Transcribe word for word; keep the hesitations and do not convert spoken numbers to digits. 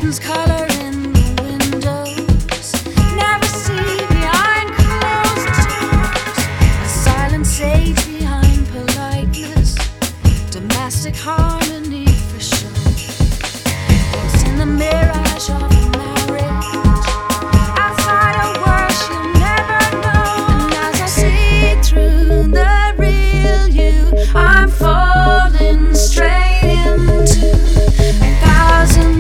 Lose color in the windows. Never see behind closed doors. A silent sage behind politeness. Domestic harmony.